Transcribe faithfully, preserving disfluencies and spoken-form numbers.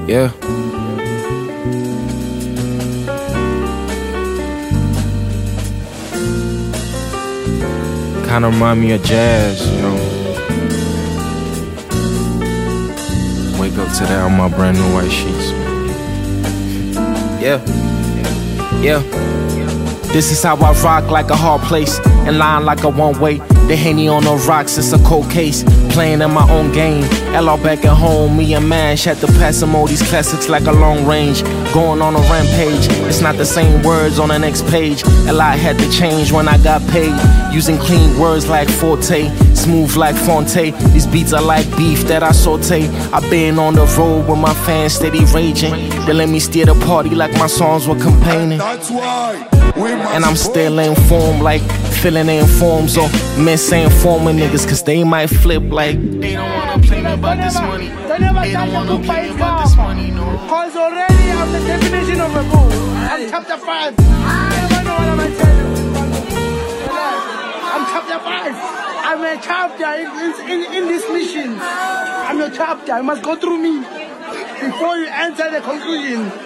Yeah. Kinda remind me of jazz, you know. Wake up to that on my brand new white sheets. Yeah. Yeah. This is how I rock, like a hard place, and line like a one-way. The Henny on the rocks, it's a cold case. Playing in my own game. L R back at home, me and Mash had to pass some all these classics like a long range. Going on a rampage, it's not the same words on the next page. A lot had to change when I got paid. Using clean words like Forte, smooth like Fonte. These beats are like beef that I saute. I've been on the road with my fans steady raging. They let me steer the party like my songs were campaigning. That's why. And I'm still informed, like filling in forms or misinforming niggas, cause they might flip like they don't wanna play me about this money. They don't wanna play me about this money, no. Cause already I'm the definition of a bull. I'm chapter five. I never know what I'm gonna tell you. I'm chapter five. I'm a chapter in, in, in this mission. I'm a chapter. You must go through me before you enter the conclusion.